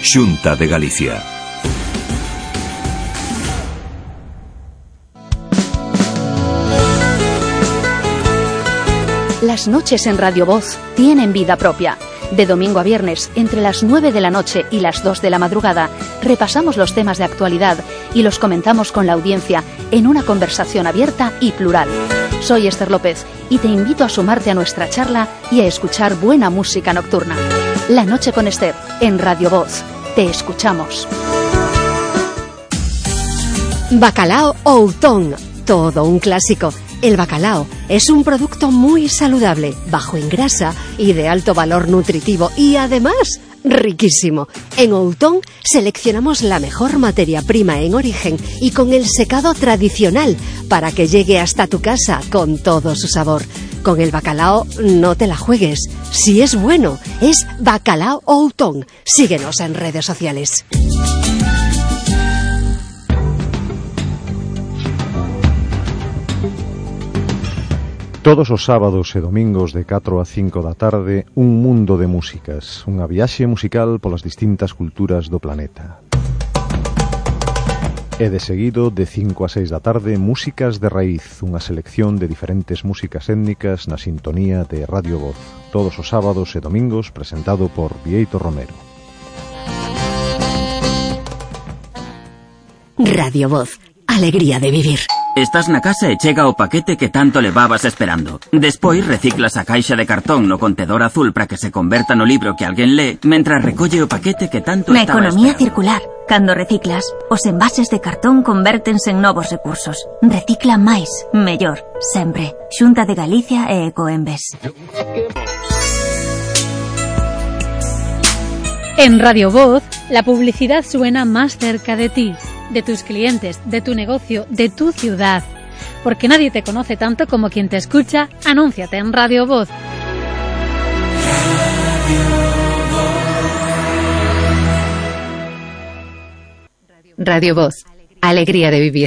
Xunta de Galicia. Las noches en Radio Voz tienen vida propia. De domingo a viernes, entre las 9 de la noche y las 2 de la madrugada, repasamos los temas de actualidad y los comentamos con la audiencia en una conversación abierta y plural. Soy Esther López y te invito a sumarte a nuestra charla y a escuchar buena música nocturna. La noche con Esther, en Radio Voz. Te escuchamos. Bacalao Outón, todo un clásico. El bacalao es un producto muy saludable, bajo en grasa y de alto valor nutritivo y además riquísimo. En Outón seleccionamos la mejor materia prima en origen y con el secado tradicional para que llegue hasta tu casa con todo su sabor. Con el bacalao no te la juegues. Si es bueno, es Bacalao Outón. Síguenos en redes sociales. Todos os sábados e domingos de 4 a 5 da tarde, un mundo de músicas, unha viaxe musical polas distintas culturas do planeta. E de seguido, de 5 a 6 da tarde, Músicas de Raíz, unha selección de diferentes músicas étnicas na sintonía de Radio Voz. Todos os sábados e domingos, presentado por Bieito Romero. Radio Voz, alegría de vivir. Estás na casa e chega o paquete que tanto levabas esperando. Despois reciclas a caixa de cartón no contedor azul para que se converta no libro que alguén lee, mentras recolle o paquete que tanto na estaba economía esperando. circular. Cando reciclas, os envases de cartón convértense en novos recursos. Recicla máis, mellor, sempre. Xunta de Galicia e Ecoembes. En Radio Voz, la publicidad suena más cerca de ti, de tus clientes, de tu negocio, de tu ciudad. Porque nadie te conoce tanto como quien te escucha. Anúnciate en Radio Voz. Radio Voz, alegría de vivir.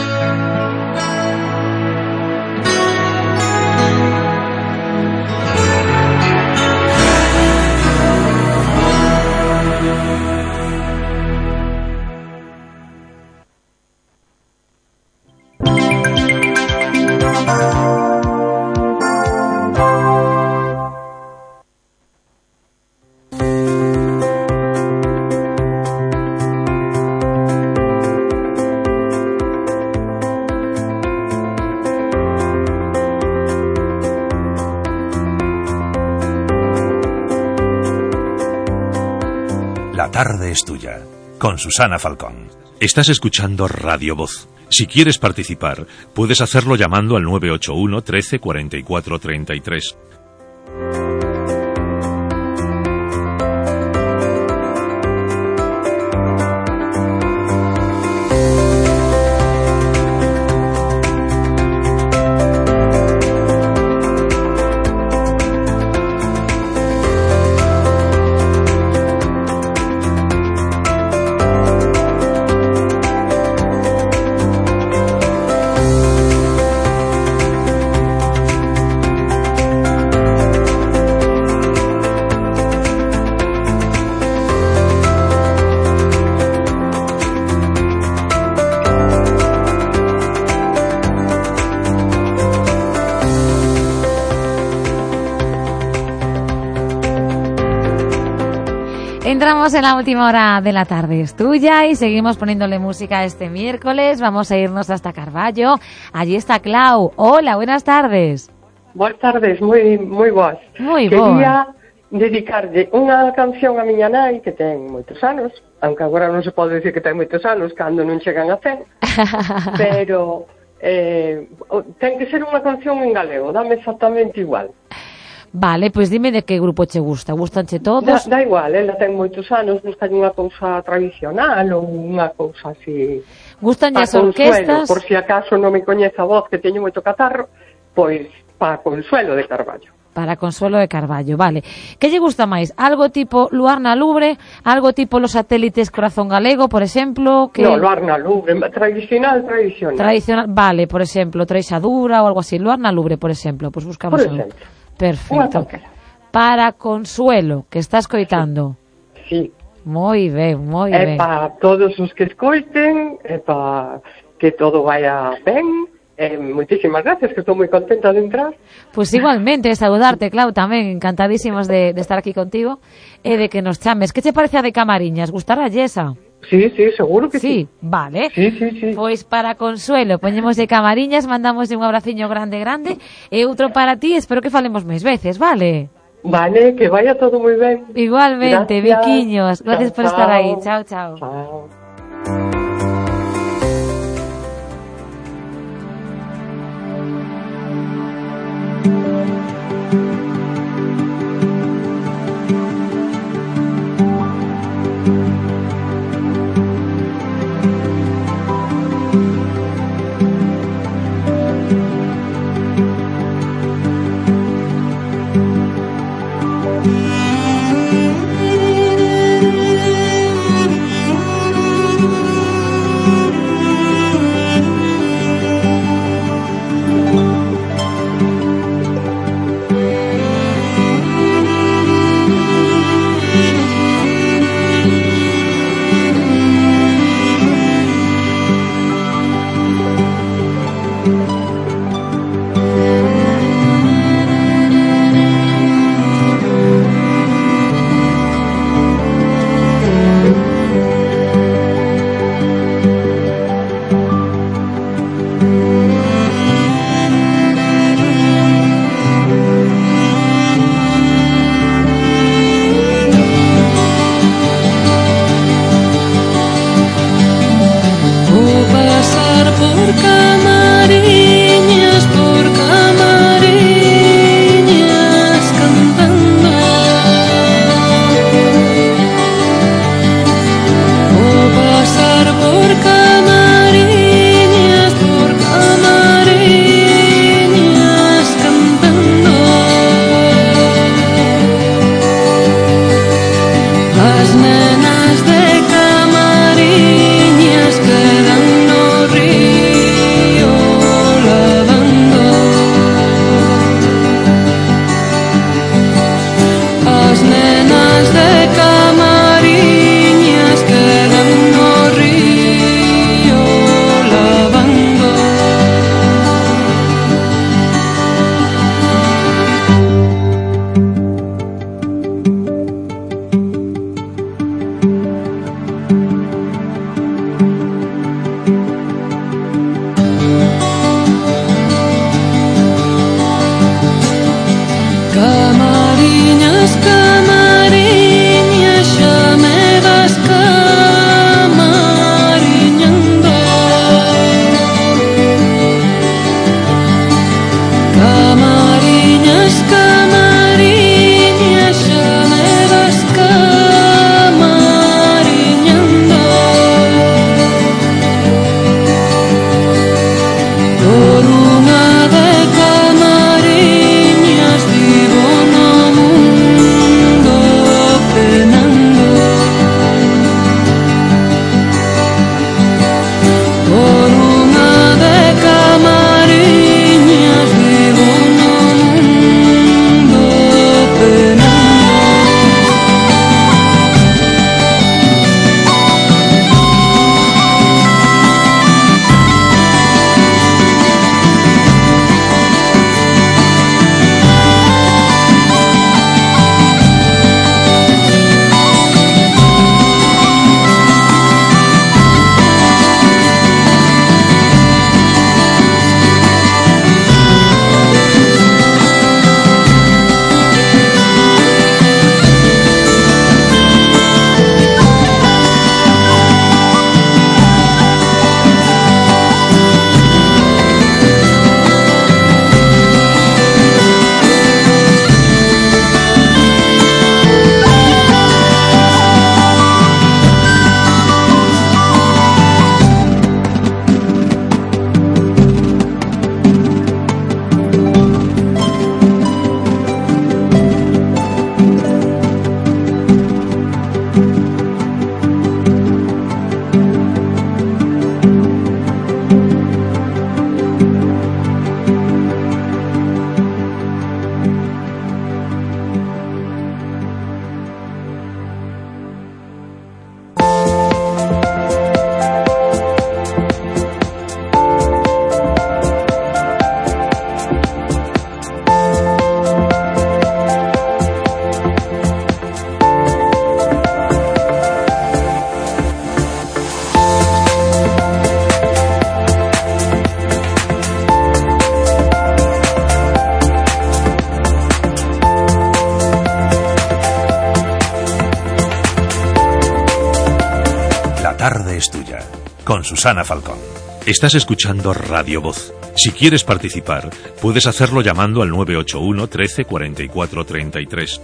La tarde es tuya, con Susana Falcón. Estás escuchando Radio Voz. Si quieres participar, puedes hacerlo llamando al 981 13 44 33. Entramos en la última hora de la tarde, es tuya, y seguimos poniéndole música este miércoles. Vamos a irnos hasta Carballo. Allí está Clau. Hola, buenas tardes. Boas tardes, moi boas. Moi Quería dedicarlle unha canción a miña nai que ten moitos anos, aunque agora non se pode decir que ten moitos anos cando non chegan a 100, pero ten que ser unha canción en galego, dame exactamente igual. Vale, pois dime de que grupo che gusta. Gustanche todos? Da igual, ela ten moitos anos, busca unha cousa tradicional ou unha cousa así... Gustanlle as orquestas? Por si acaso non me coñece a voz que teño moito catarro, pois para Consuelo de Carballo. Para Consuelo de Carballo, vale. Que lle gusta máis? Algo tipo Luar na Lubre? Algo tipo Los Satélites Corazón Galego, por exemplo? Que... No, Luar na Lubre, tradicional. Tradicional, vale, por exemplo, Treixadura ou algo así. Luar na Lubre, por exemplo, pois buscamos por exemplo. Perfecto. Para Consuelo, que está escoitando. Sí. Moi ben, moi ben. E para todos os que escoiten, e para que todo vaya ben. Moitísimas gracias, que estou moi contenta de entrar. Pois igualmente, saludarte, Clau, tamén, encantadísimos de estar aquí contigo e de que nos chames. Que che parece a de Camariñas? Gustará esa? Sí, seguro que sí. Vale. Sí. Pois para Consuelo, poñemos de Camariñas, mandamos un abraciño grande e outro para ti, espero que falemos máis veces, vale? Vale, que vaya todo moi ben. Igualmente, Viquiños, gracias por estar aí. Chao. Chao. tarde es tuya, con Susana Falcón. Estás escuchando Radio Voz. Si quieres participar, puedes hacerlo llamando al 981 13 44 33.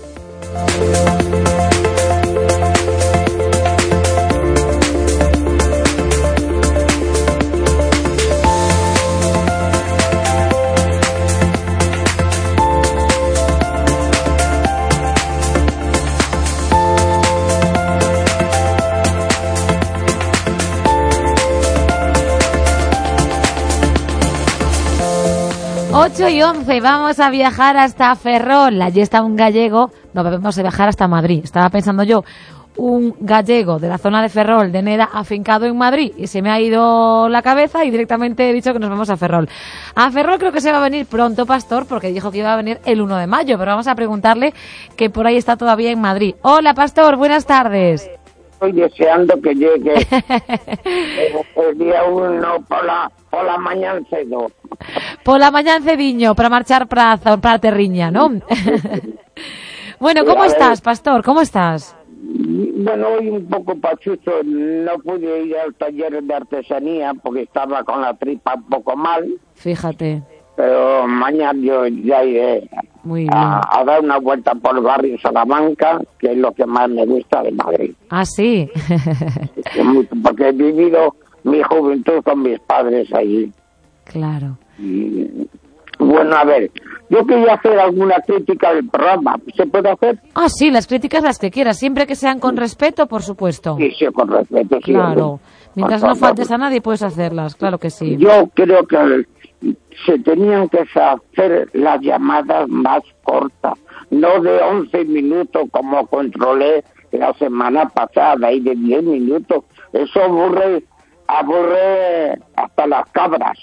Y 11, vamos a viajar hasta Ferrol. Allí está un gallego. No, vamos a viajar hasta Madrid. Estaba pensando yo, un gallego de la zona de Ferrol, de Neda, afincado en Madrid, y se me ha ido la cabeza y directamente he dicho que nos vamos a Ferrol. A Ferrol creo que se va a venir pronto, Pastor, porque dijo que iba a venir el 1 de mayo, pero vamos a preguntarle, que por ahí está todavía en Madrid. Hola, Pastor, buenas tardes. Estoy deseando que llegue el día 1 por la mañana cedo. Por la mañana cediño, para marchar para Terriña, ¿no? Bueno, ¿cómo estás, Pastor? ¿Cómo estás? Bueno, hoy un poco pachucho, no pude ir al taller de artesanía porque estaba con la tripa un poco mal. Fíjate. Pero mañana yo ya iré a dar una vuelta por el barrio Salamanca, que es lo que más me gusta de Madrid. Ah, sí. Porque he vivido mi juventud con mis padres allí. Claro. Y, bueno, a ver, yo quería hacer alguna crítica del programa. ¿Se puede hacer? Ah, sí, las críticas las que quieras, siempre que sean con respeto, por supuesto. Sí, con respeto. Sí, claro. Mientras no faltes a nadie, puedes hacerlas, claro que sí. Yo creo que se tenían que hacer las llamadas más cortas, no de 11 minutos como controlé la semana pasada, y de 10 minutos. Eso aburre hasta las cabras.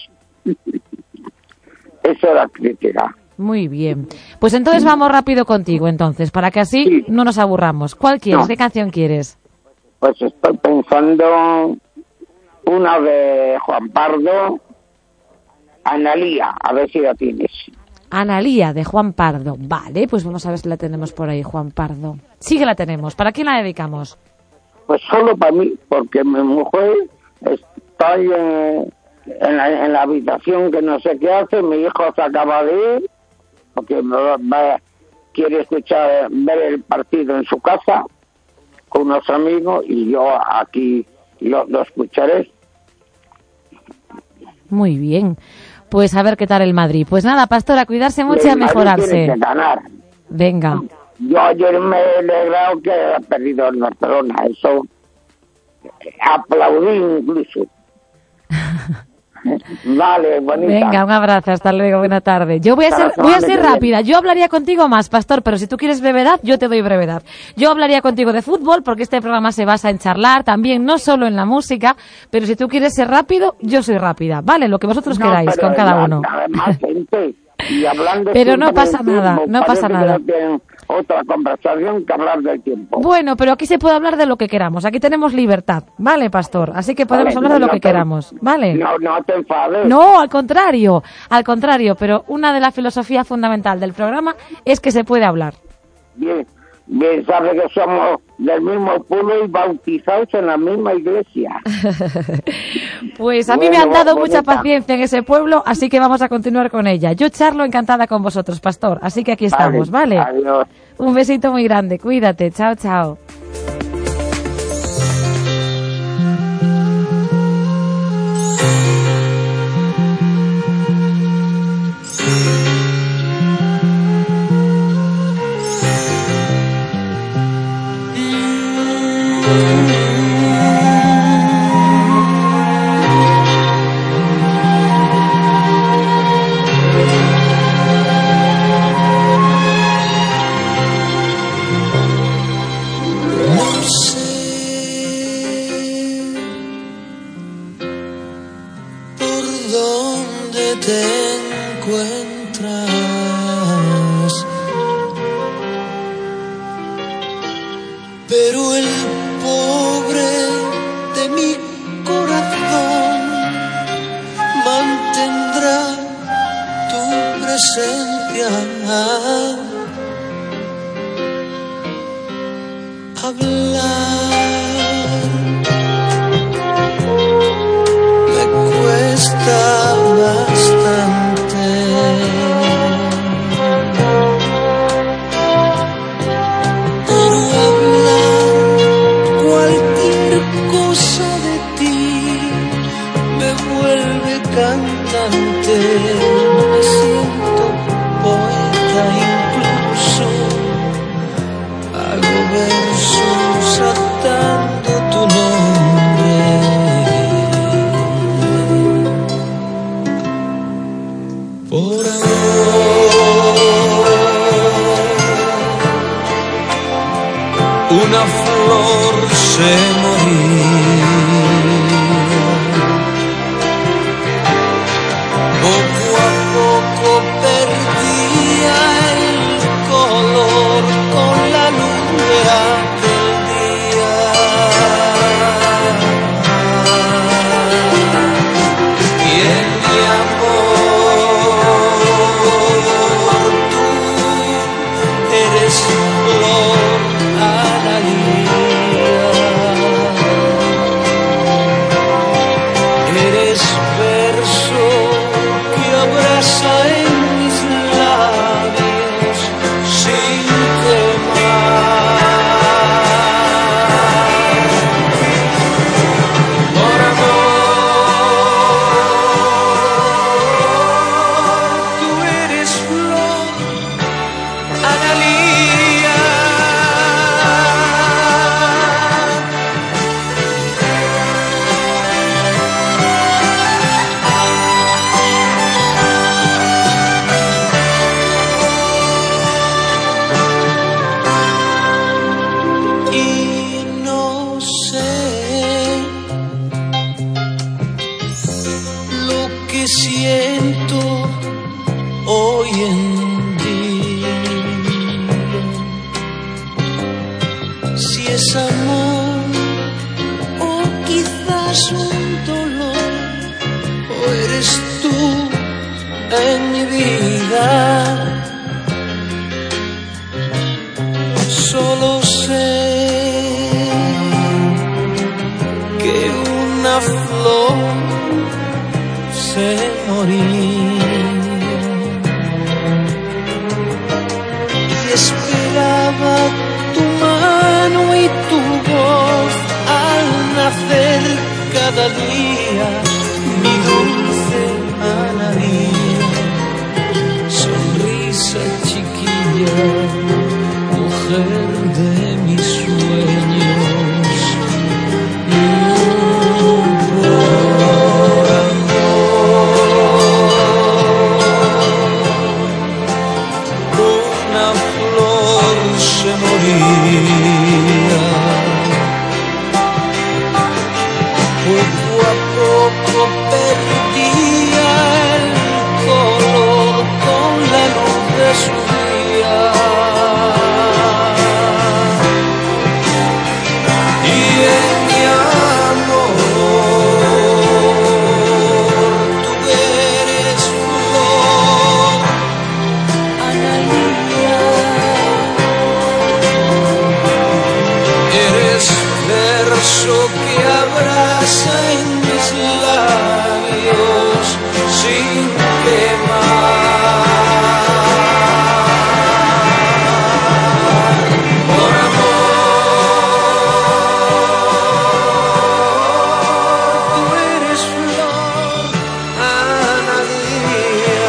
Eso era crítica. Muy bien. Pues entonces vamos rápido contigo, entonces, para que así no nos aburramos. ¿Cuál quieres? ¿Qué canción quieres? Pues estoy pensando una de Juan Pardo, Analía, a ver si la tienes. Analía, de Juan Pardo. Vale, pues vamos a ver si la tenemos por ahí, Juan Pardo. Sí que la tenemos. ¿Para quién la dedicamos? Pues solo para mí, porque mi mujer está en la habitación que no sé qué hace, mi hijo se acaba de ir, porque quiere ver el partido en su casa con unos amigos, y yo aquí lo escucharé. Muy bien. Pues a ver qué tal el Madrid. Pues nada, Pastora, cuidarse mucho y a mejorarse. Tiene que ganar. Venga. Yo ayer me he alegrado que ha perdido el Barcelona. Eso aplaudí incluso. Vale, bonita. Venga, un abrazo, hasta luego, buena tarde. Yo voy a ser rápida. Yo hablaría contigo más, Pastor, pero si tú quieres brevedad, yo te doy brevedad. Yo hablaría contigo de fútbol, porque este programa se basa en charlar también, no solo en la música, pero si tú quieres ser rápido, yo soy rápida, ¿vale? Lo que vosotros queráis, con cada uno. Pero no pasa nada, no pasa nada. Otra conversación que hablar del tiempo. Bueno, pero aquí se puede hablar de lo que queramos. Aquí tenemos libertad, ¿vale, Pastor? Así que podemos hablar de lo que queramos, ¿vale? No te enfades. No, al contrario, pero una de las filosofías fundamental del programa es que se puede hablar. Bien, sabe que somos del mismo pueblo y bautizados en la misma iglesia. Pues a mí me han dado mucha paciencia en ese pueblo, así que vamos a continuar con ella. Yo charlo encantada con vosotros, Pastor, así que aquí estamos, ¿vale? Adiós. Un besito muy grande, cuídate, chao, chao. Pero el pobre de mi corazón mantendrá tu presencia. Hablar cosa de ti me vuelve cantante, me siento poeta incluso, hago versos atando tu nombre. Por amor, una flor se moría, poco a poco perdía el color con la luz de aquel día. Y en mi amor tú eres flor, Analía, eres verso que abraza en mis labios sin quemar. Por amor, tú eres flor, Analía. Y no sé lo que siento hoy en día, si es amor o quizás un dolor, o eres tú en mi vida. Solo sé que una flor se moría y esperaba tu mano y tu voz al nacer cada día, mi dulce Analía, sonrisa chiquilla, mujer de mis sueños. Por amor, una flor se moría, poco a poco perdía el color con la luz de su día. Y en mi amor, tú eres flor, Analía, eres verso que abraza en mis labios sin quemar. Por amor, tú eres flor, Analía.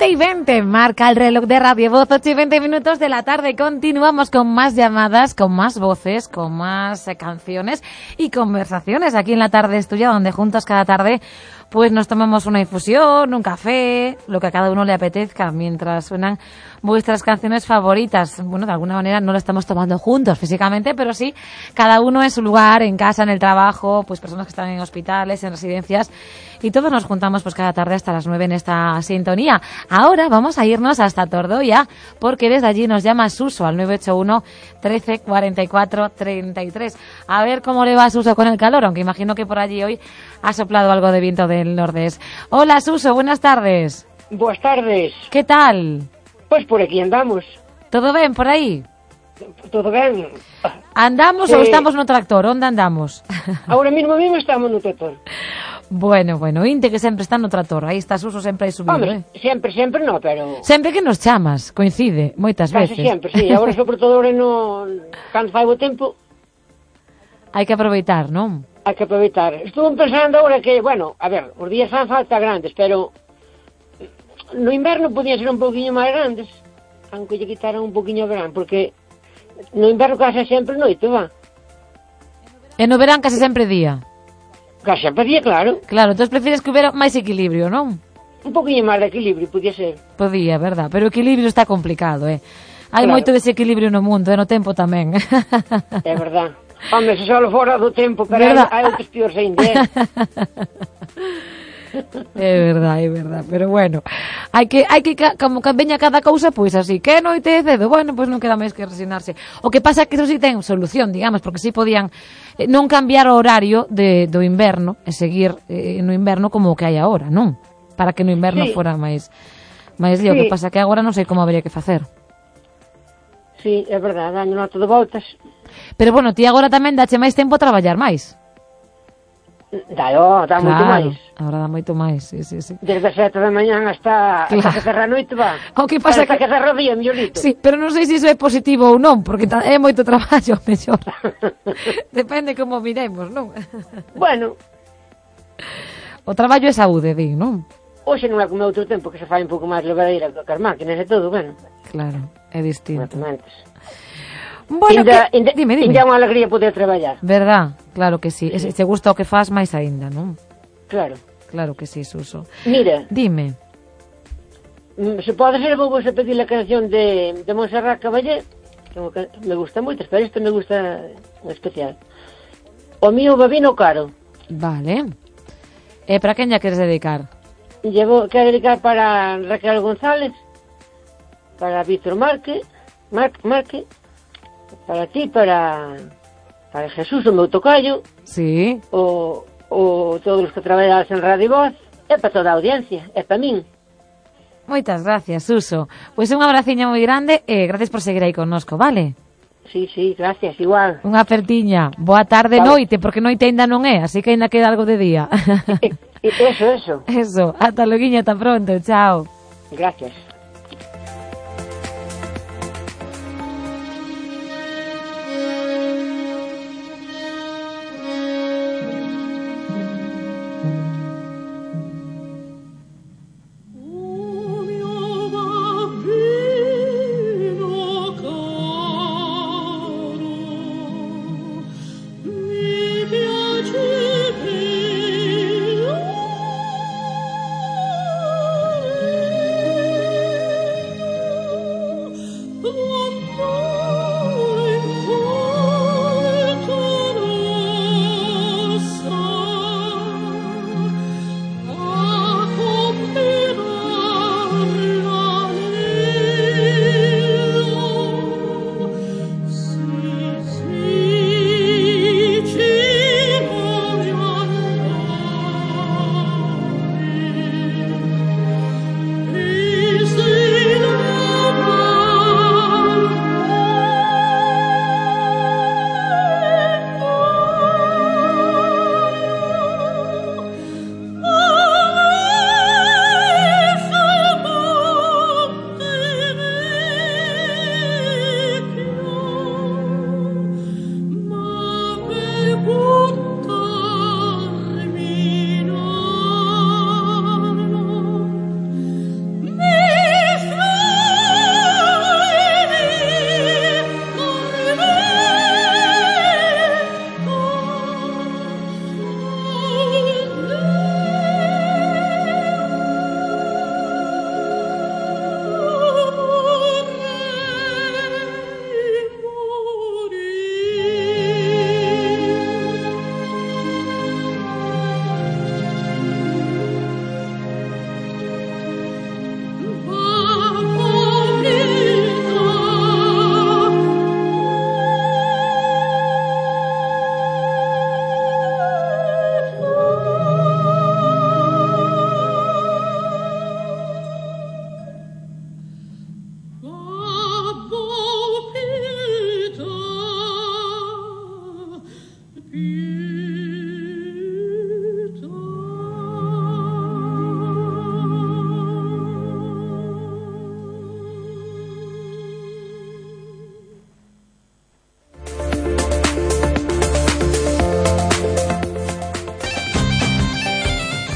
9:20, marca el reloj de Radio Voz, 8:20 minutos de la tarde. Continuamos con más llamadas, con más voces, con más canciones y conversaciones aquí en La Tarde es Tuya, donde juntos cada tarde pues nos tomamos una infusión, un café, lo que a cada uno le apetezca, mientras suenan vuestras canciones favoritas. Bueno, de alguna manera no lo estamos tomando juntos físicamente, pero sí cada uno en su lugar, en casa, en el trabajo, pues personas que están en hospitales, en residencias, y todos nos juntamos pues cada tarde hasta las 9 en esta sintonía. Ahora vamos a irnos hasta Tordoia, porque desde allí nos llama Suso al 981 13 44 33. A ver cómo le va a Suso con el calor, aunque imagino que por allí hoy ha soplado algo de viento del nordés. Hola Suso, buenas tardes. Buenas tardes. ¿Qué tal? Pues por aquí andamos. ¿Todo bien por aí? Todo ben. ¿Andamos ou estamos no tractor? Onde andamos? Ahora mismo estamos no tractor. Bueno, inte que sempre está no tractor. Aí está Suso sempre aí subido, Hombre, sempre no, pero... Sempre que nos chamas, coincide, moitas veces. Casi sempre, sí. Agora, sobre todo, ahora no... Cando fai o tempo... Hai que aproveitar, non? Hai que aproveitar. Estuve pensando ahora que, bueno, a ver, os días fan falta grandes, pero... No inverno podían ser un poquinho máis grandes, aunque lle quitaran un poquinho o verán, porque no inverno case sempre noite, va. E no verán case sempre día. Case sempre día, claro. Claro, entón prefires que hubiera máis equilibrio, non? Un poquinho máis de equilibrio, podía ser. Podía, verdad, pero o equilibrio está complicado, Hai Claro. moito desequilibrio no mundo, e no tempo tamén. É verdad. Hombre, se só fora do tempo, pero hai outros piores ainda, É verdad, pero bueno, hai que como que veña cada cousa, pois así, que noite é cedo, bueno, pois non queda máis que resignarse. O que pasa é que eso sí ten solución, digamos, porque si podían non cambiar o horario do inverno e seguir no inverno como o que hai agora, non? Para que no inverno Sí. fora máis lío. O que pasa é que agora non sei como habería que facer. Sí, é verdade, daño nota de voltas. Pero bueno, ti agora tamén dache máis tempo a traballar máis. Dá moito máis. Agora dá moito máis, sí. Desde as 7 da mañán hasta que cerra a noite, va. O que pasa hasta que cerra o día, mellorito. Sí, pero non sei se iso é positivo ou non, porque é moito traballo, mellor. Depende como miremos, non? Bueno. O traballo é saúde, di, non? Hoxe non é como outro tempo, que se fai un pouco máis levadeira que as máquinas e todo, bueno. Claro, é distinto. Bueno, dime. Ainda é unha alegría poder traballar. Verdad, claro que sí. Se gusta o que faz, máis aínda, non? Claro. Claro que sí, Suso. Mira. Dime. Se pode ser, vou a pedir a canción de Montserrat Caballé, que me gusta moito, pero isto me gusta en especial. O mío babino caro. Vale. E para quen ya queres dedicar? Quero dedicar para Raquel González, para Víctor Marque, para ti, para Jesús, o meu tocayo. Sí. O todos os que traballas en Radio Voz, e para toda a audiencia, e para min. Moitas gracias, Suso. Pois un abraciño moi grande e gracias por seguir aí connosco, vale? Sí, gracias, igual. Unha apertiña. Boa tarde, noite, porque noite ainda non é, así que ainda queda algo de día. Eso. Eso, ata loguinho, ata pronto, chao. Gracias. Mi piace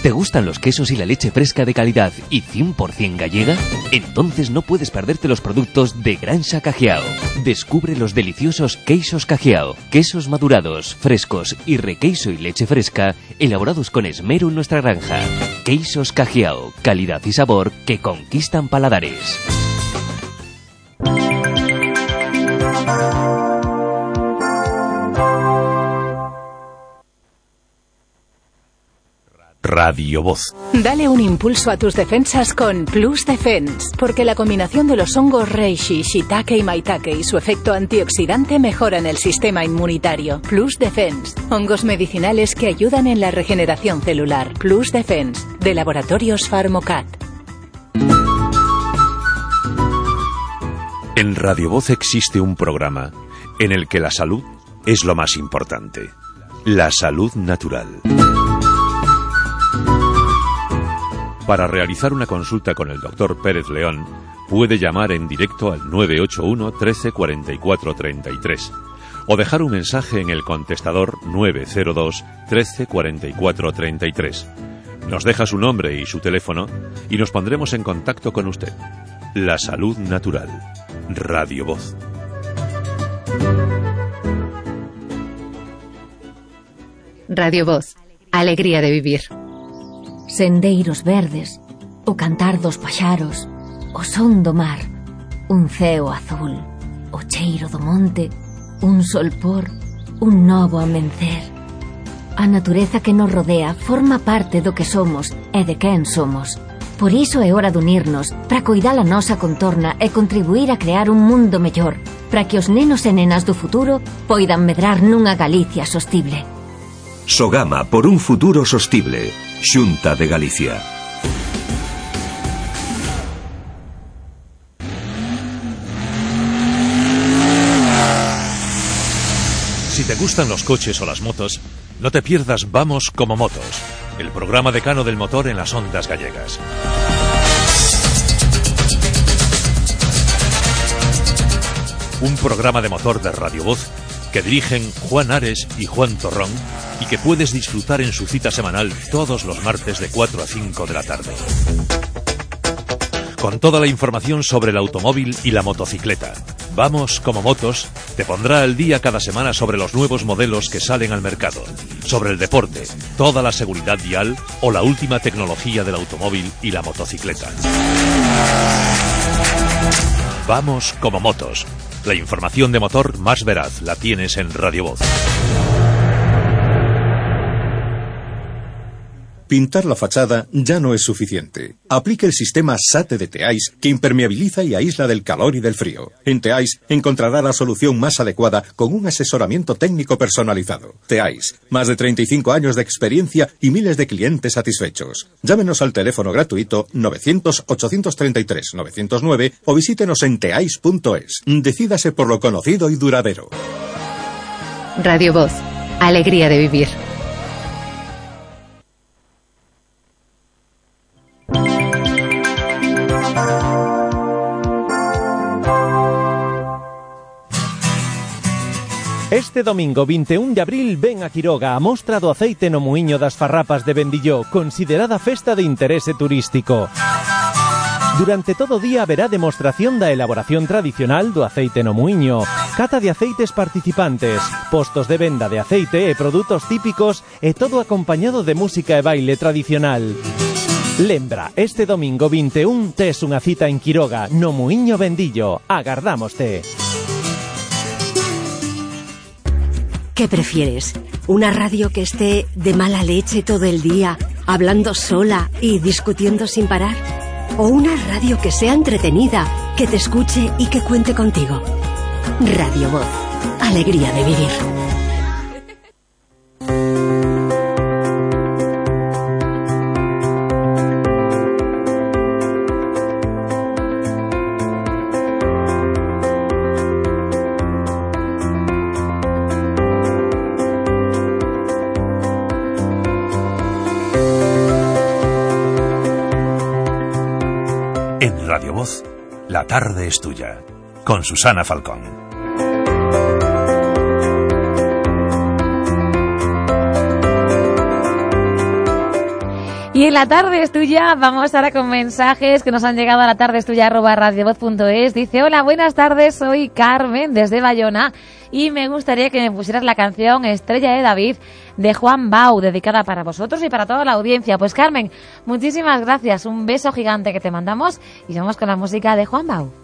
¿Te gustan los quesos y la leche fresca de calidad y 100% gallega? Entonces no puedes perderte los productos de Granja Cajiao. Descubre los deliciosos queixos Cajiao, quesos madurados, frescos y requeiso y leche fresca, elaborados con esmero en nuestra granja. Queixos Cajiao, calidad y sabor que conquistan paladares. Radio Voz. Dale un impulso a tus defensas con Plus Defense, porque la combinación de los hongos reishi, shiitake y maitake y su efecto antioxidante mejoran el sistema inmunitario. Plus Defense, hongos medicinales que ayudan en la regeneración celular. Plus Defense, de Laboratorios Pharmocat. En Radio Voz existe un programa en el que la salud es lo más importante. La salud natural. Para realizar una consulta con el Dr. Pérez León, puede llamar en directo al 981 13 44 33 o dejar un mensaje en el contestador 902 13 44 33. Nos deja su nombre y su teléfono y nos pondremos en contacto con usted. La salud natural. Radio Voz. Radio Voz, alegría de vivir. Sendeiros verdes, o cantar dos paxaros, o son do mar, un ceo azul, o cheiro do monte, un solpor, un novo amencer. A natureza que nos rodea forma parte do que somos e de quen somos. Por iso é hora de unirnos para coidar a nosa contorna e contribuir a crear un mundo mellor, para que os nenos e nenas do futuro poidan medrar nunha Galicia sostible. Sogama por un futuro sostible. Xunta de Galicia. Si te gustan los coches o las motos, no te pierdas Vamos como Motos, el programa decano del motor en las ondas gallegas. Un programa de motor de Radio Voz que dirigen Juan Ares y Juan Torrón y que puedes disfrutar en su cita semanal todos los martes de 4 a 5 de la tarde. Con toda la información sobre el automóvil y la motocicleta. Vamos como Motos te pondrá al día cada semana sobre los nuevos modelos que salen al mercado, sobre el deporte, toda la seguridad vial o la última tecnología del automóvil y la motocicleta. Vamos como Motos. La información de motor más veraz la tienes en Radio Voz. Pintar la fachada ya no es suficiente. Aplique el sistema SATE de Teais, que impermeabiliza y aísla del calor y del frío. En Teais encontrará la solución más adecuada con un asesoramiento técnico personalizado. Teais, más de 35 años de experiencia y miles de clientes satisfechos. Llámenos al teléfono gratuito 900-833-909 o visítenos en teais.es. Decídase por lo conocido y duradero. Radio Voz, alegría de vivir. Este domingo 21 de abril ven a Quiroga a mostra do aceite no muiño das Farrapas de Bendilló, considerada festa de interese turístico. Durante todo o día haberá demostración da elaboración tradicional do aceite no muiño, cata de aceites participantes, postos de venda de aceite e produtos típicos e todo acompañado de música e baile tradicional. Lembra, este domingo 21 tes unha cita en Quiroga, no muiño Bendillo. Agardámoste. ¿Qué prefieres? ¿Una radio que esté de mala leche todo el día, hablando sola y discutiendo sin parar? ¿O una radio que sea entretenida, que te escuche y que cuente contigo? Radio Voz, alegría de vivir. En Radio Voz, la tarde es tuya, con Susana Falcón. Y en la tarde es tuya, vamos ahora con mensajes que nos han llegado a la tarde es tuya @radiovoz.es. Dice: hola, buenas tardes, soy Carmen desde Bayona y me gustaría que me pusieras la canción Estrella de David de Juan Bau, dedicada para vosotros y para toda la audiencia. Pues Carmen, muchísimas gracias, un beso gigante que te mandamos y vamos con la música de Juan Bau.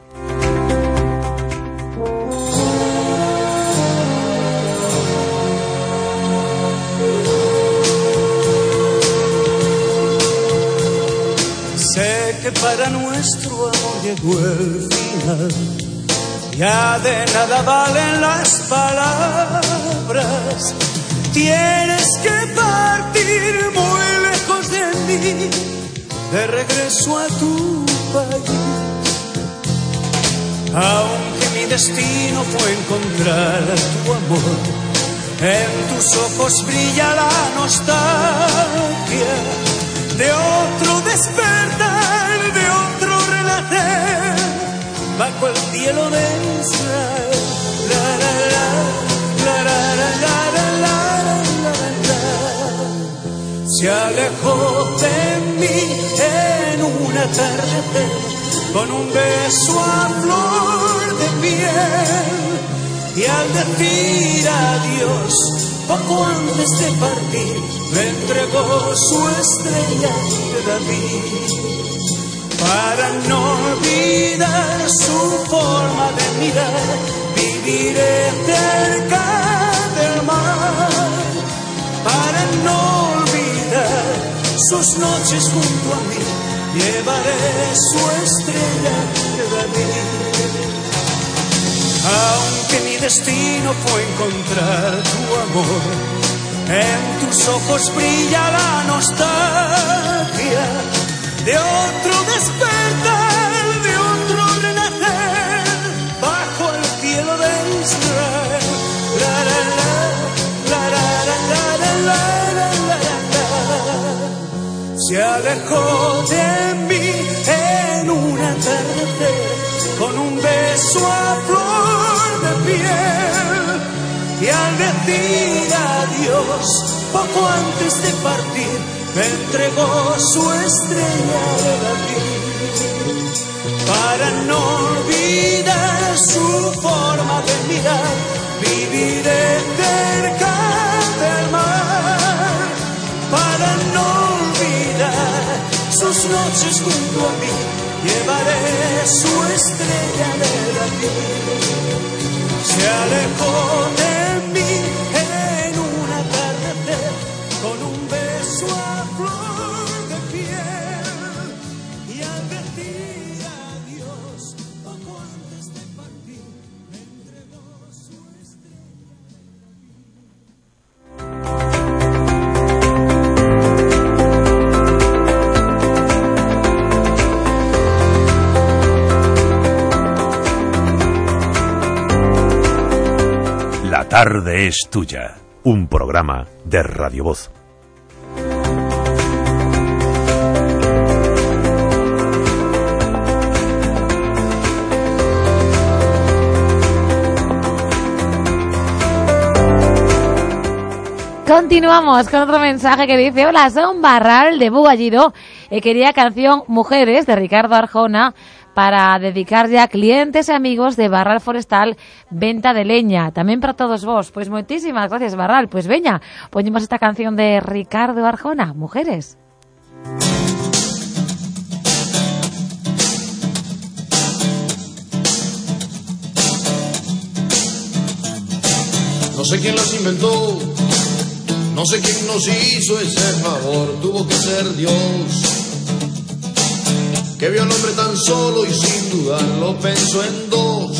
Sé que para nuestro amor llegó el final. Ya de nada valen las palabras. Tienes que partir muy lejos de mí, de regreso a tu país. Aunque mi destino fue encontrar tu amor, en tus ojos brilla la nostalgia de otro despertar, de otro renacer, bajo el cielo de Israel. La, la, la, la, la, la, la, la, la, la. Se alejó de mí en un atardecer, con un beso a flor de piel, y al decir adiós, poco antes de partir, me entregó su estrella de David. Para no olvidar su forma de mirar, viviré cerca del mar. Para no olvidar sus noches junto a mí, llevaré su estrella de David. Aunque mi destino fue encontrar tu amor, en tus ojos brilla la nostalgia de otro despertar, de otro renacer, bajo el cielo de Israel. La, la, la, la, la, la, la, la, la, la. Se alejó de mí en un atardecer, con un beso a flor de piel, y al decir adiós, poco antes de partir, me entregó su estrella de David. Para no olvidar su forma de mirar, viviré cerca del mar. Para no olvidar sus noches junto a mí, llevaré su estrella de David. Se alejó de mí en un atardecer, con un beso a flor de piel, y al decir adiós, poco antes de partir, me entregó su La tarde es tuya, un programa de Radio Voz. Continuamos con otro mensaje que dice: hola, son Barral de Bugallido. Quería canción Mujeres de Ricardo Arjona para dedicar ya a clientes y amigos de Barral Forestal, venta de leña. También para todos vos. Pues muchísimas gracias, Barral. Pues veña, ponemos esta canción de Ricardo Arjona, Mujeres. No sé quién las inventó, no sé quién nos hizo ese favor, tuvo que ser Dios, que vio al hombre tan solo y sin dudarlo pensó en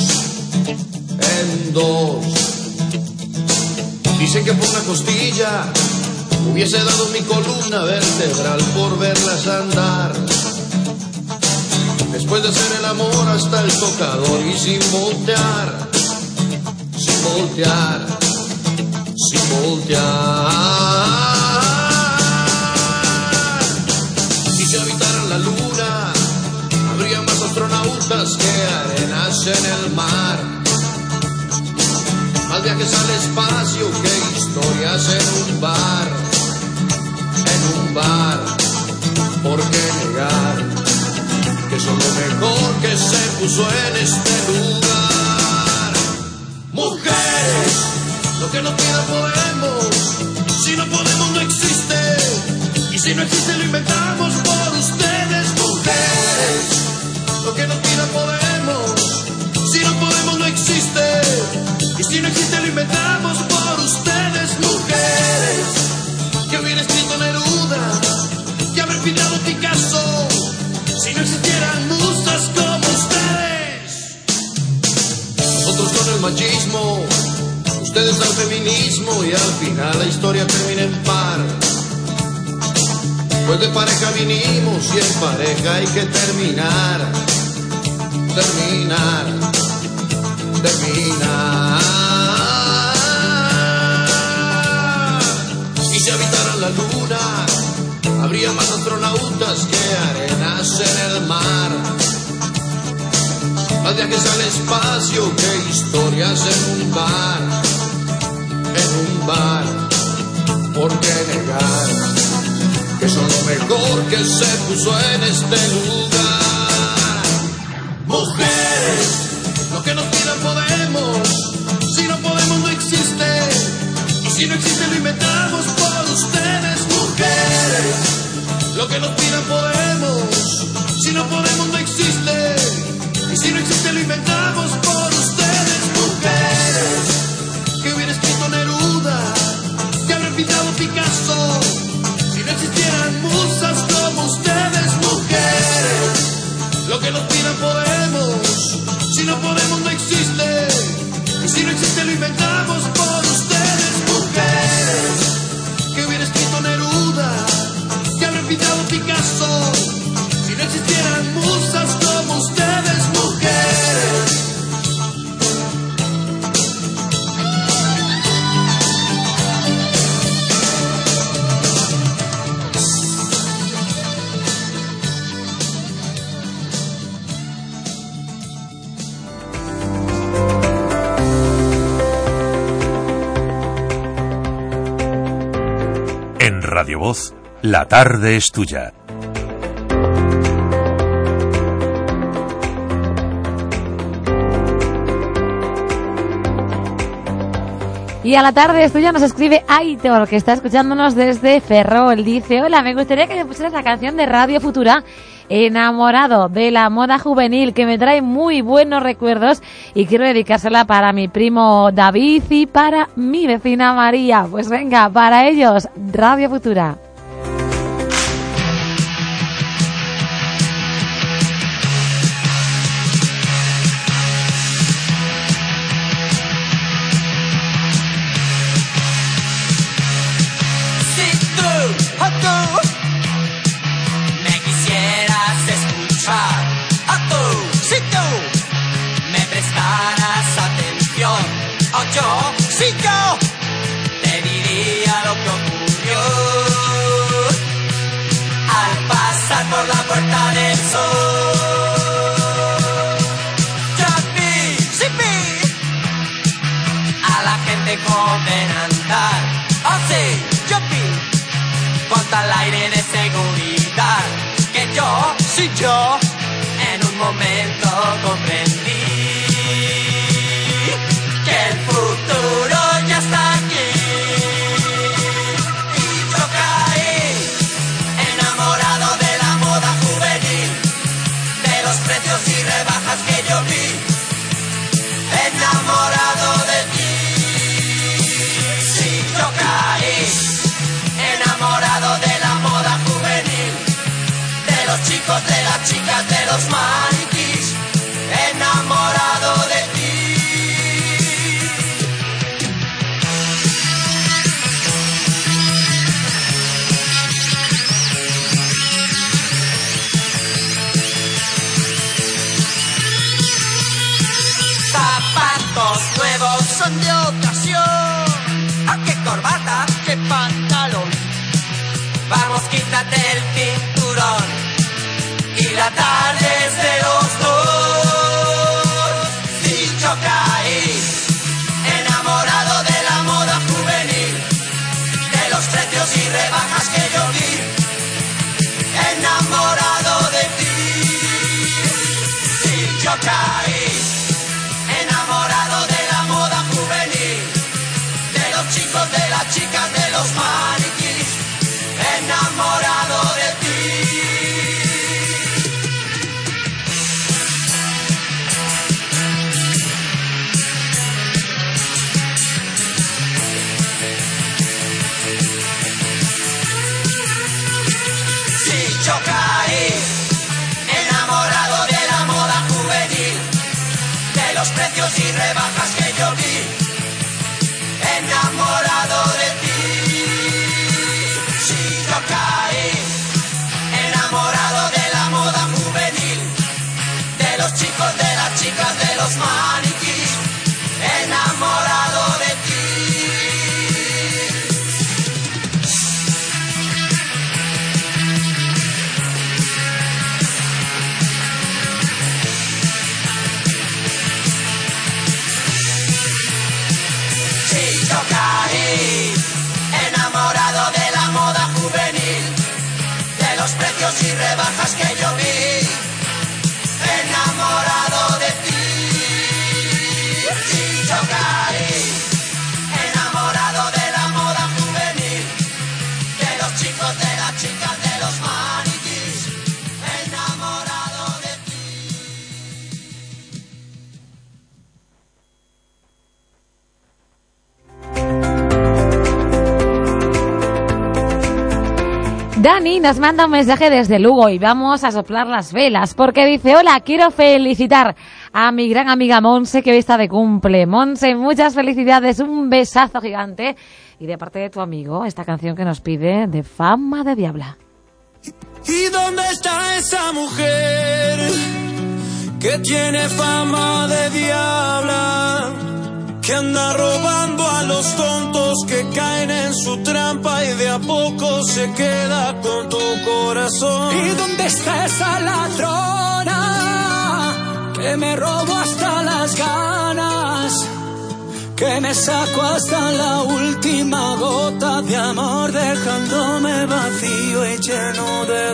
dos. Dicen que por una costilla hubiese dado mi columna vertebral por verlas andar, después de hacer el amor hasta el tocador y sin voltear, sin voltear, sin voltear. Si se habitara la luna, habría más astronautas que arenas en el mar, más viajes al espacio que historias en un bar, en un bar. puso en este lugar. Mujeres, lo que no pidan podemos. Si no podemos no existe. Y si no existe lo inventamos por ustedes. Mujeres, lo que no pidan podemos. Si no podemos no existe. Y si no existe lo inventamos por ustedes. Mujeres, que hubiera escrito Neruda, que habrá pintado Picasso, si no existieran musas como ustedes. Nosotros con el machismo, ustedes al feminismo, y al final la historia termina en par. Pues de pareja vinimos y en pareja hay que terminar. Terminar. Y si habitaran la luna, habría más astronautas que arenas en el mar. Más viajes al espacio que historias en un bar. En un bar. ¿Por qué negar que son lo mejor que se puso en este lugar? Mujeres, lo que nos pidan podemos. Si no podemos no existe. Y si no existe lo inventamos por ustedes. Mujeres, lo que nos pidan podemos. Si no podemos no existe. Y si no existe lo inventamos por ustedes. Mujeres, que hubiera escrito Neruda, que habrá pintado Picasso, si no existieran musas como ustedes. Mujeres, lo que nos pidan podemos. Si no podemos no existe. Y si no existe lo inventamos por ustedes. Mujeres, que hubiera escrito Neruda, que habrá pintado Picasso, si no existieran musas como ustedes. Mujeres. En Radio Voz, la tarde es tuya. Y a la tarde es tuya nos escribe Aitor, que está escuchándonos desde Ferrol. Dice: hola, me gustaría que me pusieras la canción de Radio Futura, Enamorado, de la moda juvenil, que me trae muy buenos recuerdos, y quiero dedicársela para mi primo David y para mi vecina María. Pues venga, para ellos, Radio Futura. Si yo te diría lo que ocurrió al pasar por la Puerta del Sol. Yo vi a la gente joven andar. Oh sí, yo vi contra el aire de seguridad. Que yo en un momento comprendí que el futuro ya está aquí. Y yo caí enamorado de la moda juvenil, de los precios y rebajas que yo vi, enamorado de ti. Sí, yo caí precios y rebajas que yo vi, enamorado de ti. Si yo caí, enamorado de la moda juvenil, de los chicos, de las chicas, de los maniquís, enamorado de ti. Yo caí, enamorado de la moda juvenil, de los precios y rebajas que yo vi, enamorado de ti. Sí, yo caí, enamorado de la moda juvenil, de los chicos, de las chicas, de los maniquís, enamorado de ti. Dani nos manda un mensaje desde Lugo y vamos a soplar las velas porque dice: hola, quiero felicitar a mi gran amiga Monse, que hoy está de cumple. Monse, muchas felicidades, un besazo gigante, y de parte de tu amigo, esta canción que nos pide de Fama de Diabla. ¿Y dónde está esa mujer que tiene fama de diabla, que anda robando a los tontos que caen en su trampa y de a poco se queda con tu corazón? ¿Y dónde está esa ladrona que me robo hasta las ganas, que me saco hasta la última gota de amor, dejándome vacío y lleno de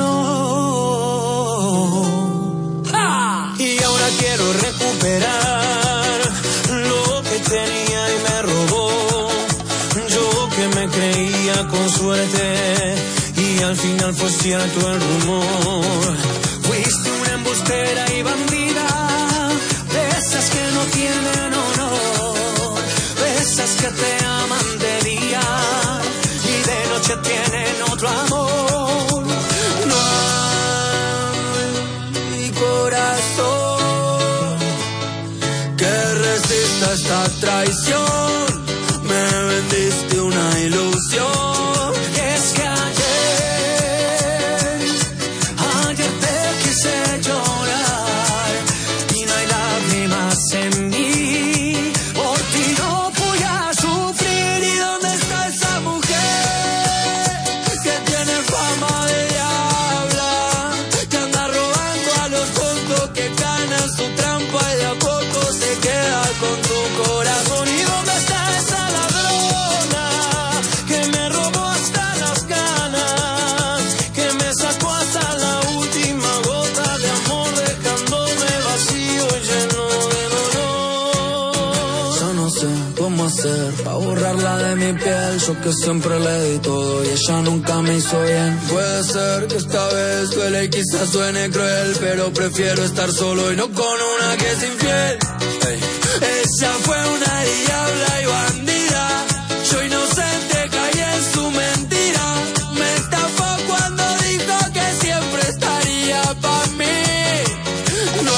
dolor? ¡Ja! Y ahora quiero recuperar lo que tenía y me robó. Yo que me creía con suerte y al final fue cierto el rumor. Fuiste una embustera y bandida, de esas que no tienen honor, de esas que te aman de día y de noche tienen otro amor. No hay corazón que resista esta traición, me vendiste una ilusión. Y es que ayer te quise llorar y no hay lágrimas en mí, por ti no voy a sufrir. ¿Y dónde está esa mujer que tiene fama de diabla, que anda robando a los tontos que caen en su trampa y de a poco se queda con tu corazón? ¿Y dónde está esa ladrona que me robó hasta las ganas, que me sacó hasta la última gota de amor, dejándome vacío y lleno de dolor? Yo no sé cómo hacer para borrarla de mi piel, yo que siempre le di todo y ella nunca me hizo bien. Puede ser que esta vez duele y quizás suene cruel, pero prefiero estar solo y no con una que es infiel. Ey. Ella fue una diabla y bandida, yo inocente caí en su mentira. Me estafó cuando dijo que siempre estaría pa' mí. No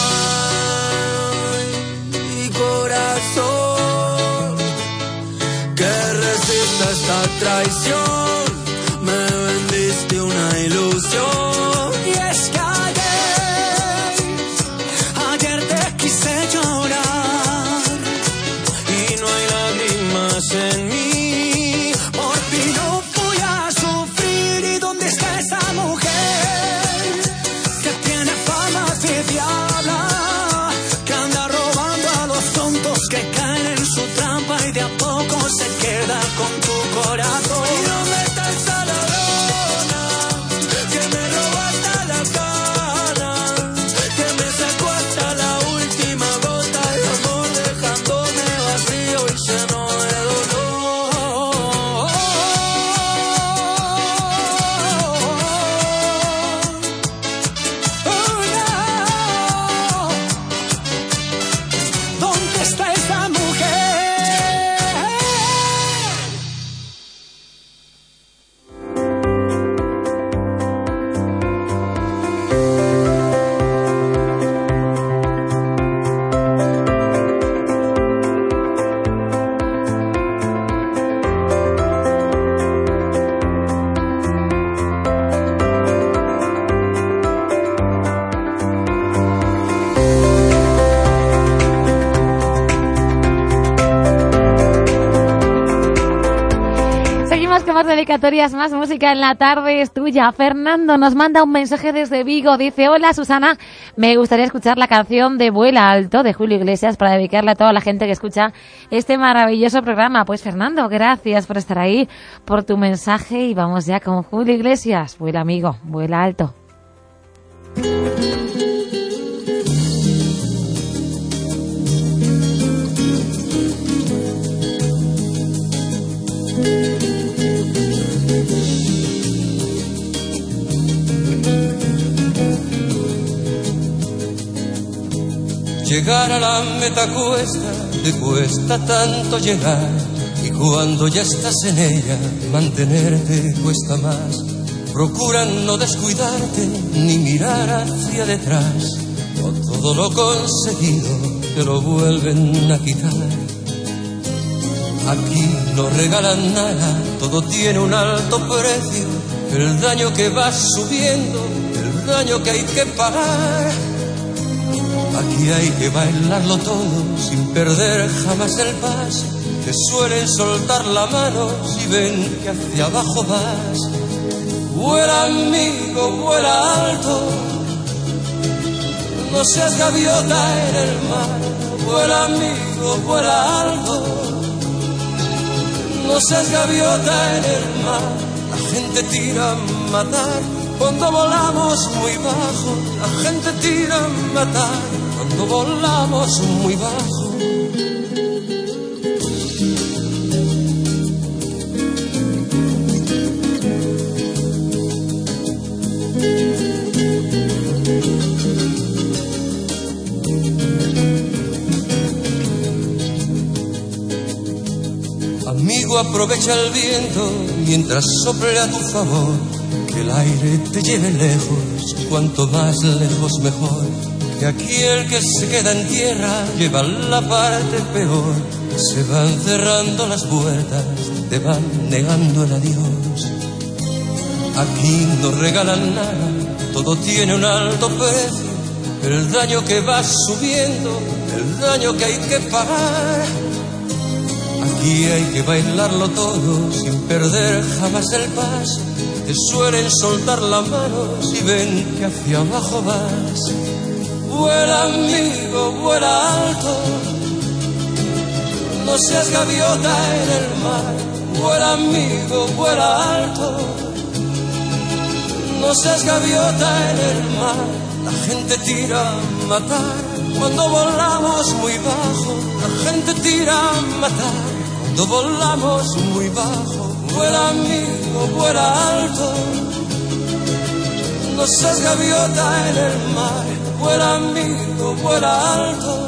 hay corazón que resista esta traición, me vendiste una ilusión. Y es que ayer te quise llorar Y no hay lágrimas en mí, dedicatorias, más música en la tarde es tuya. Fernando nos manda un mensaje desde Vigo. Dice: hola Susana, me gustaría escuchar la canción de Vuela Alto de Julio Iglesias para dedicarle a toda la gente que escucha este maravilloso programa. Pues Fernando, gracias por estar ahí, por tu mensaje, y vamos ya con Julio Iglesias. Vuela amigo, vuela alto. Llegar a la meta cuesta, te cuesta tanto llegar, y cuando ya estás en ella, mantenerte cuesta más. Procura no descuidarte ni mirar hacia detrás, o todo lo conseguido te lo vuelven a quitar. Aquí no regalan nada, todo tiene un alto precio, el daño que va subiendo, el daño que hay que pagar. Aquí hay que bailarlo todo sin perder jamás el paso. Te suelen soltar la mano si ven que hacia abajo vas. Vuela amigo, vuela alto, no seas gaviota en el mar. Vuela amigo, vuela alto, no seas gaviota en el mar. La gente tira a matar cuando volamos muy bajo. La gente tira a matar cuando volamos muy bajo. Amigo, aprovecha el viento mientras sople a tu favor, que el aire te lleve lejos, cuanto más lejos mejor. Que aquí el que se queda en tierra lleva la parte peor. Se van cerrando las puertas, te van negando el adiós. Aquí no regalan nada, todo tiene un alto precio, el daño que va subiendo, el daño que hay que pagar. Aquí hay que bailarlo todo sin perder jamás el paso. Te suelen soltar la mano si ven que hacia abajo vas. Vuela amigo, vuela alto, no seas gaviota en el mar. Vuela amigo, vuela alto, no seas gaviota en el mar. La gente tira a matar cuando volamos muy bajo. La gente tira a matar cuando volamos muy bajo. Vuela amigo, vuela alto, no seas gaviota en el mar. Vuela amigo, vuela alto,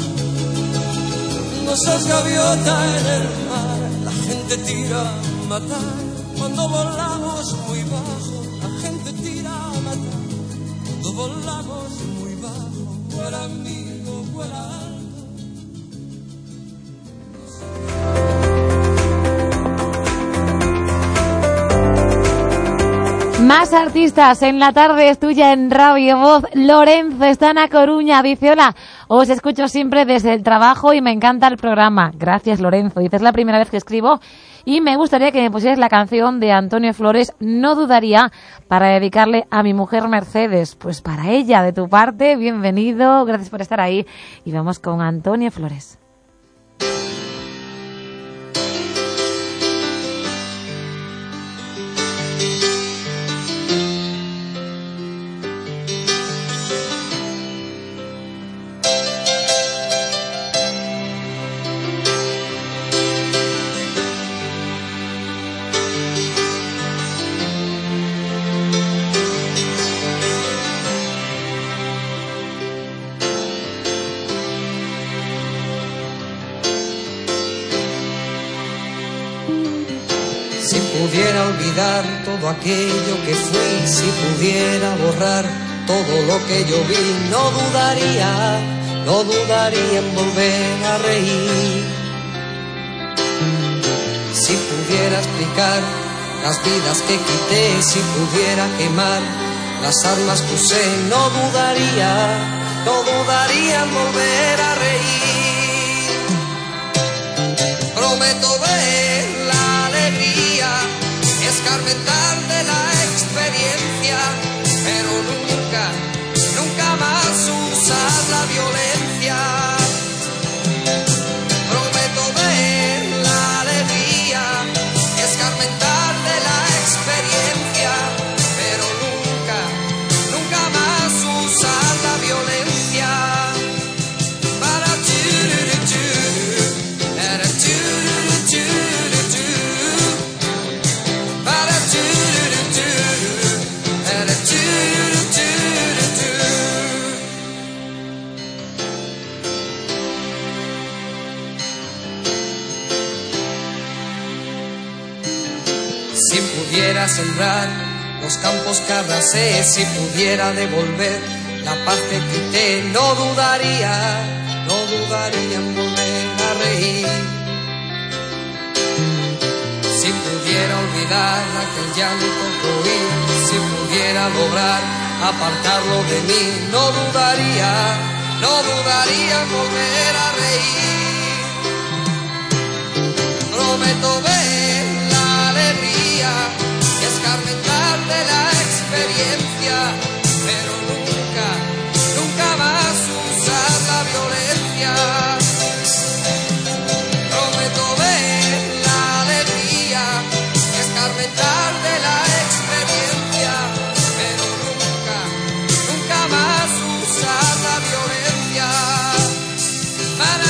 no seas gaviota en el mar. La gente tira a matar cuando volamos muy bajo. La gente tira a matar cuando volamos muy bajo. Vuela amigo, vuela alto. Más artistas en la tarde es tuya en Radio Voz. Lorenzo está en A Coruña, dice: hola, os escucho siempre desde el trabajo y me encanta el programa. Gracias, Lorenzo. Dice: es la primera vez que escribo y me gustaría que me pusieras la canción de Antonio Flores, No dudaría, para dedicarle a mi mujer Mercedes. Pues para ella, de tu parte, bienvenido, gracias por estar ahí. Y vamos con Antonio Flores. Si pudiera olvidar todo aquello que fui, si pudiera borrar todo lo que yo vi, no dudaría en volver a reír. Si pudiera explicar las vidas que quité, si pudiera quemar las armas que usé, no dudaría en volver a reír. Prometo ver la alegría escarmentar de la experiencia, pero nunca, nunca más usar la violencia. Prometo ver la alegría, escarmentar de la experiencia, pero nunca, nunca más usar la violencia. Para si pudiera sembrar los campos que abracé, si pudiera devolver la paz que quité, no dudaría en volver a reír. Si pudiera olvidar aquel llanto que oí, si pudiera lograr apartarlo de mí, no dudaría en volver a reír. Prometo ver la alegría y escarmentar de la experiencia, pero nunca, nunca más usar la violencia. Prometo ver la alegría y escarmentar de la experiencia, pero nunca, nunca más usar la violencia. Para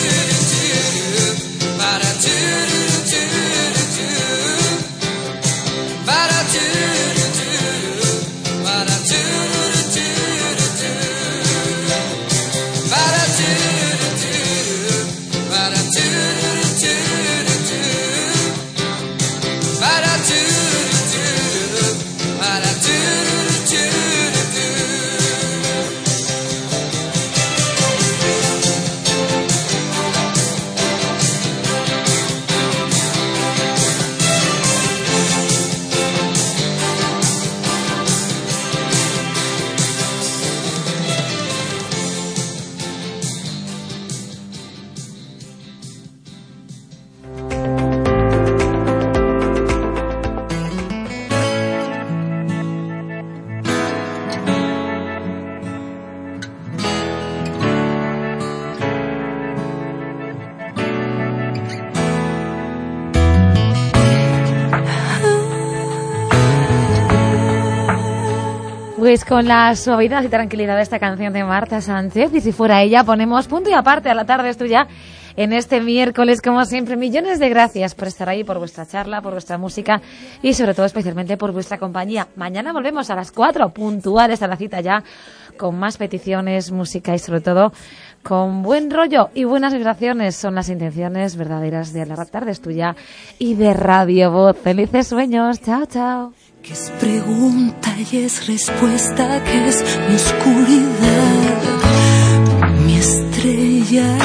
Pues con la suavidad y tranquilidad de esta canción de Marta Sánchez, y si fuera ella, ponemos punto y aparte a La Tarde es Tuya en este miércoles. Como siempre, millones de gracias por estar ahí, por vuestra charla, por vuestra música y sobre todo especialmente por vuestra compañía. Mañana volvemos a las 4 puntuales a la cita ya, con más peticiones, música y sobre todo con buen rollo y buenas vibraciones. Son las intenciones verdaderas de La Tarde es Tuya y de Radio Voz. Felices sueños. Chao, chao. Que es pregunta y es respuesta, que es mi oscuridad, mi estrella.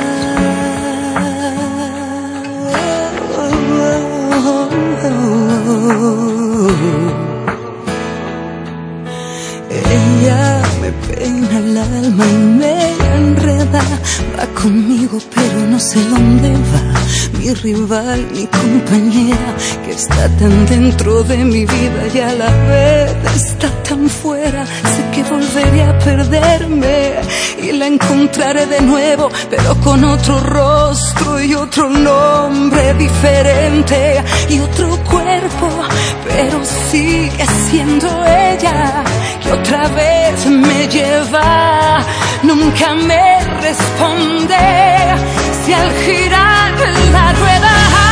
Ella me peina el alma y me enreda, va conmigo pero no sé dónde va. Mi rival, mi compañera, que está tan dentro de mi vida y a la vez está tan fuera. Sé que volveré a perderme y la encontraré de nuevo, pero con otro rostro y otro nombre diferente y otro cuerpo, pero sigue siendo ella, que otra vez me lleva, nunca me responde si al girar la rueda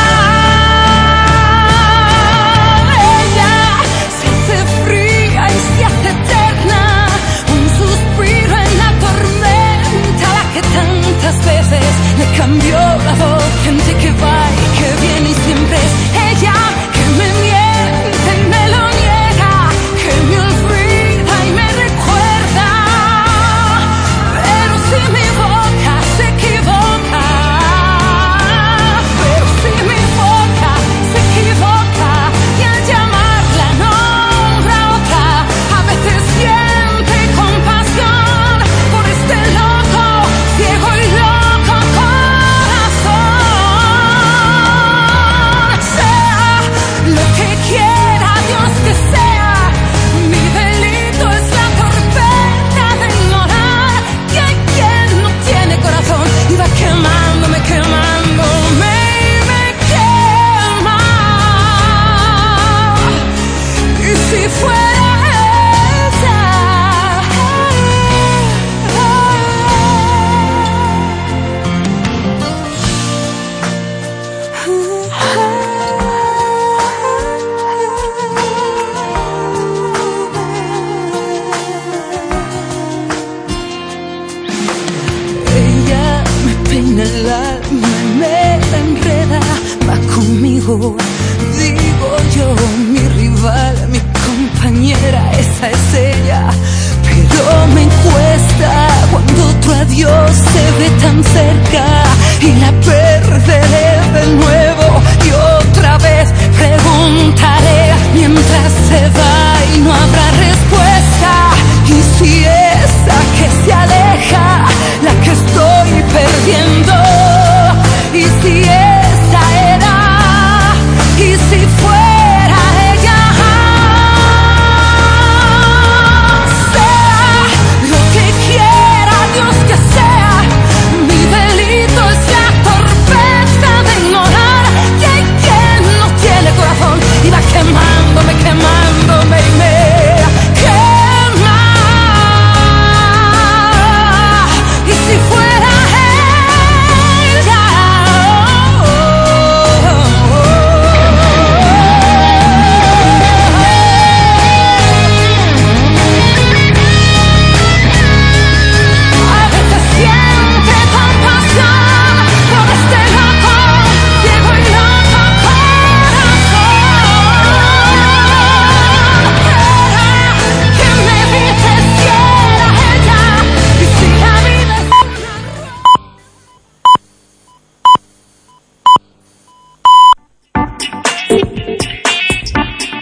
ella se hace fría y se hace eterna, un suspiro en la tormenta, la que tantas veces le cambió la voz. Gente que va y que viene y siempre es ella, que me miente y me lo niega, que me olvida y me recuerda, pero si mi boca se equivoca, pero fuera esa. Ella me peina el alma y me la enreda, va conmigo, digo yo, mi rival, mi compañera, esa es ella. Pero me cuesta cuando otro adiós se ve tan cerca y la perderé de nuevo y otra vez preguntaré mientras